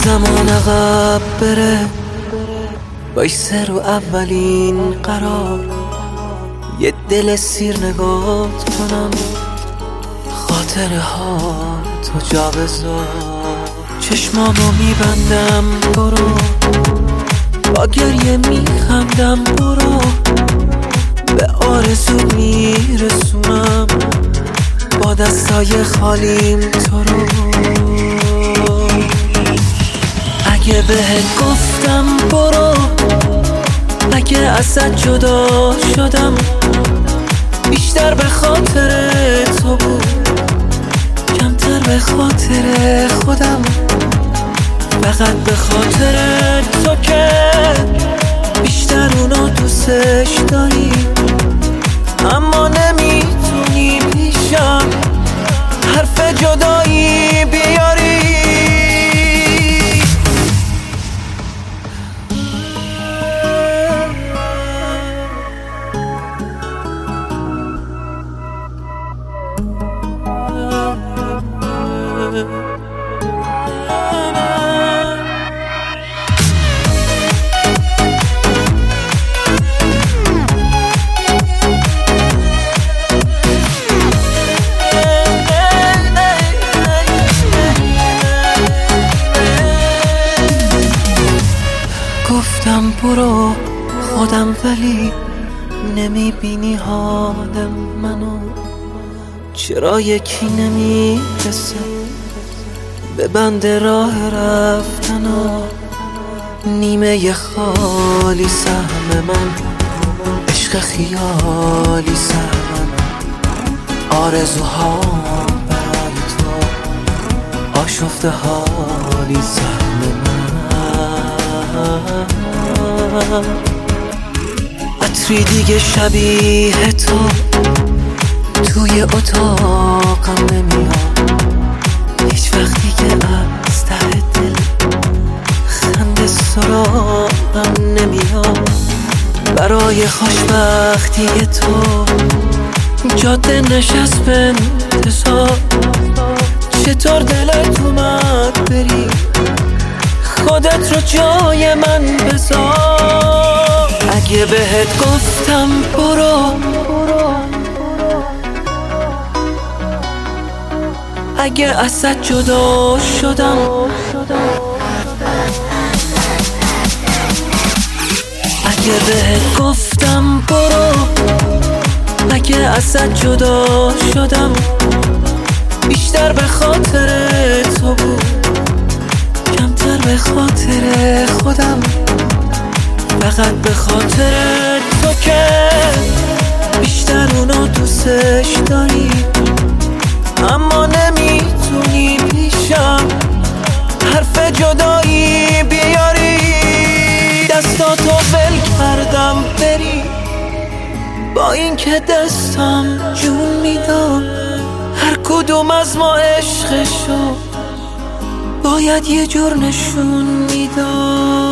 زمان عقب بره، وایسه رو اولین قرار، یه دل سیر نگات کنم، خاطره ها تو جا بذار. چشمامو میبندم برو، با گریه میخندم برو، به آرزو میرسونم، با دستای خالیم تو رو. اگه بهت گفتم برو، اگه ازت جدا شدم، بیشتر به خاطر تو بود، کمتر به خاطر خودم، فقط به خاطر تو که بیشتر اونو دوستش داری، اما نمیتونی پیشم حرف جدایی بیاری. گفتم برو خودم، ولی نمیبینی حالم منو، چرا یکی نمیرسه به بند راه رفتنو، نیمه خالی سهم من، عشق خیالی سهم، آرزوها برای تو، آشفته حالی سهم من. عطری دیگه شبیه تو توی اتاقم نمیاد، هیچ وقتی که از ته دل خنده سراغم نمیاد. برای خوشبختی تو جاده نشست به انتظار، چطور دلت اومد بری، خودت رو جای من بذار. اگه بهت گفتم برو، اگه ازت جدا شدم، اگه بهت گفتم برو، اگه ازت جدا شدم، بیشتر به خاطر تو بود، کمتر به خاطر خودم، فقط به خاطر تو که بیشتر اونو دوستش داری، اما نمیتونی پیشم حرف جدایی بیاری. دستاتو ول کردم بری، با اینکه دستم جون میدم، هر کدوم از ما عشقشو باید یه جور نشون میدم.